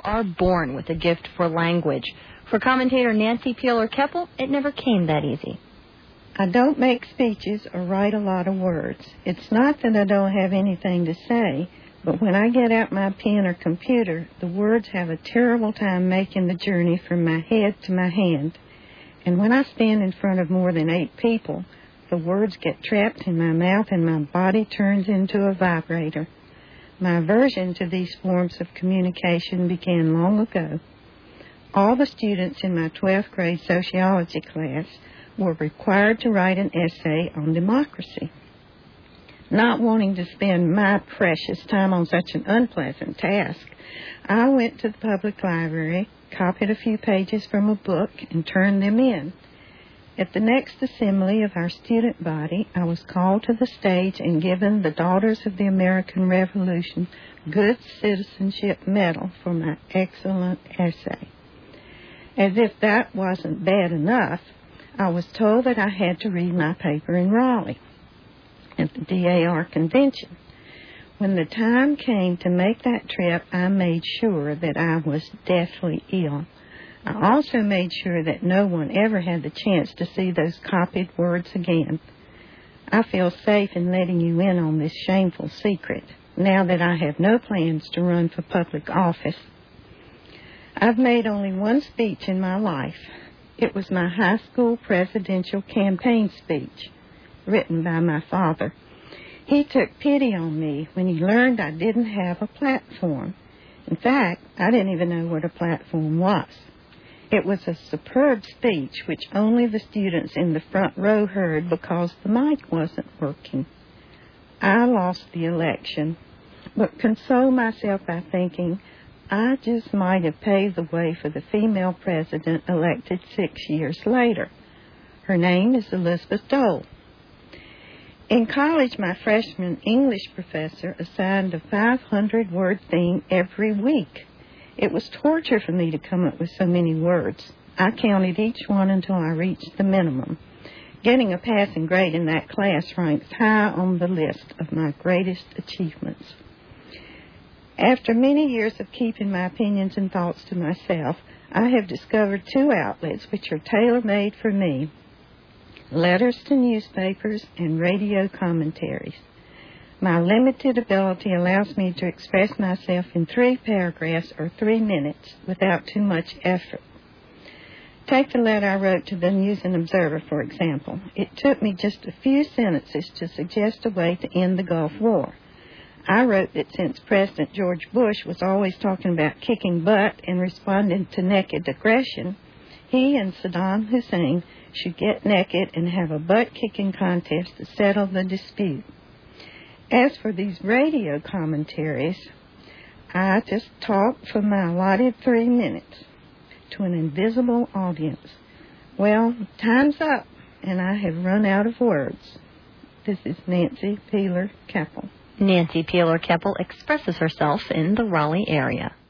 are born with a gift for language. For commentator Nancy Peeler-Keppel, it never came that easy. I don't make speeches or write a lot of words. It's not that I don't have anything to say, but when I get out my pen or computer, the words have a terrible time making the journey from my head to my hand. And when I stand in front of more than 8 people, the words get trapped in my mouth and my body turns into a vibrator. My aversion to these forms of communication began long ago. All the students in my 12th grade sociology class were required to write an essay on democracy. Not wanting to spend my precious time on such an unpleasant task, I went to the public library, copied a few pages from a book, and turned them in. At the next assembly of our student body, I was called to the stage and given the Daughters of the American Revolution Good Citizenship Medal for my excellent essay. As if that wasn't bad enough, I was told that I had to read my paper in Raleigh at the DAR convention. When the time came to make that trip, I made sure that I was deathly ill. I also made sure that no one ever had the chance to see those copied words again. I feel safe in letting you in on this shameful secret, now that I have no plans to run for public office. I've made only one speech in my life. It was my high school presidential campaign speech, written by my father. He took pity on me when he learned I didn't have a platform. In fact, I didn't even know what a platform was. It was a superb speech which only the students in the front row heard because the mic wasn't working. I lost the election, but consoled myself by thinking I just might have paved the way for the female president elected 6 years later. Her name is Elizabeth Dole. In college, my freshman English professor assigned a 500-word theme every week. It was torture for me to come up with so many words. I counted each one until I reached the minimum. Getting a passing grade in that class ranks high on the list of my greatest achievements. After many years of keeping my opinions and thoughts to myself, I have discovered 2 outlets which are tailor-made for me: letters to newspapers and radio commentaries. My limited ability allows me to express myself in 3 paragraphs or 3 minutes without too much effort. Take the letter I wrote to the News and Observer, for example. It took me just a few sentences to suggest a way to end the Gulf War. I wrote that since President George Bush was always talking about kicking butt and responding to naked aggression, he and Saddam Hussein should get naked and have a butt-kicking contest to settle the dispute. As for these radio commentaries, I just talk for my allotted 3 minutes to an invisible audience. Well, time's up, and I have run out of words. This is Nancy Peeler-Keppel. Nancy Peeler-Keppel expresses herself in the Raleigh area.